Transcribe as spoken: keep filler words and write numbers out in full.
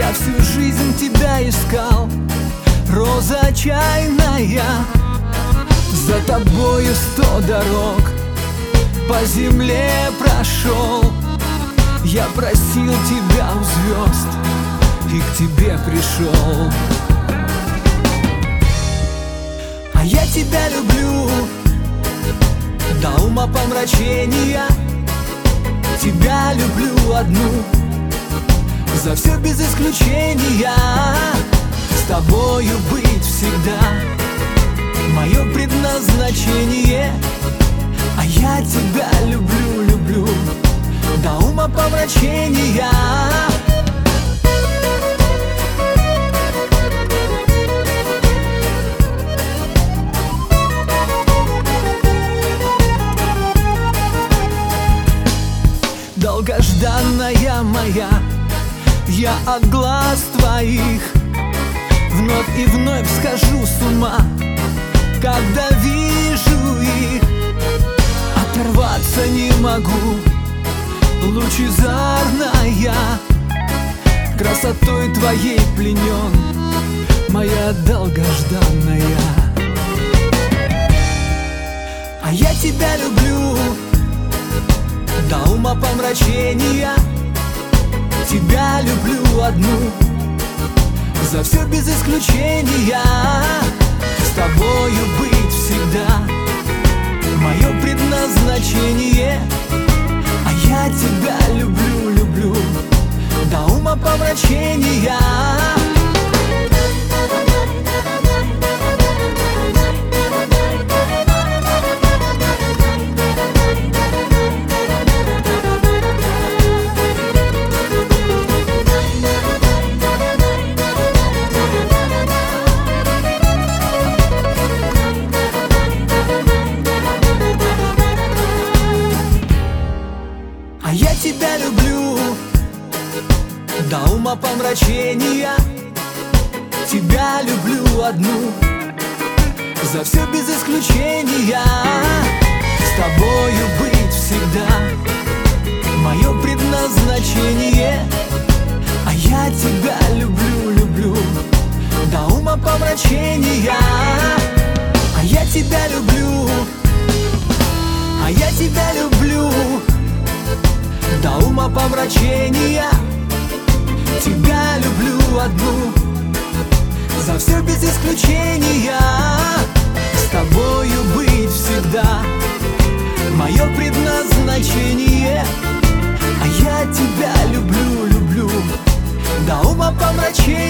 Я всю жизнь тебя искал, роза чайная. За тобою сто дорог по земле прошел. Я просил тебя у звезд и к тебе пришел. А я тебя люблю до умопомрачения. Тебя люблю одну, за все без исключения. С тобою быть всегда мое предназначение. А я тебя люблю, люблю до умопомрачения. Долгожданная моя, я от глаз твоих вновь и вновь схожу с ума, когда вижу их. Оторваться не могу, лучезарная, красотой твоей пленен, моя долгожданная. А я тебя люблю до умопомрачения. Тебя люблю одну, за все без исключения. С тобою быть всегда мое предназначение. А я тебя люблю, люблю до умопомрачения. Я тебя люблю до умопомрачения. Тебя люблю одну, за все без исключения. С тобою быть всегда мое предназначение. А я тебя люблю, люблю до умопомрачения. А я тебя люблю, а я тебя люблю до умопомрачения. Тебя люблю одну, за все без исключения. С тобою быть всегда мое предназначение. А я тебя люблю, люблю до умопомрачения.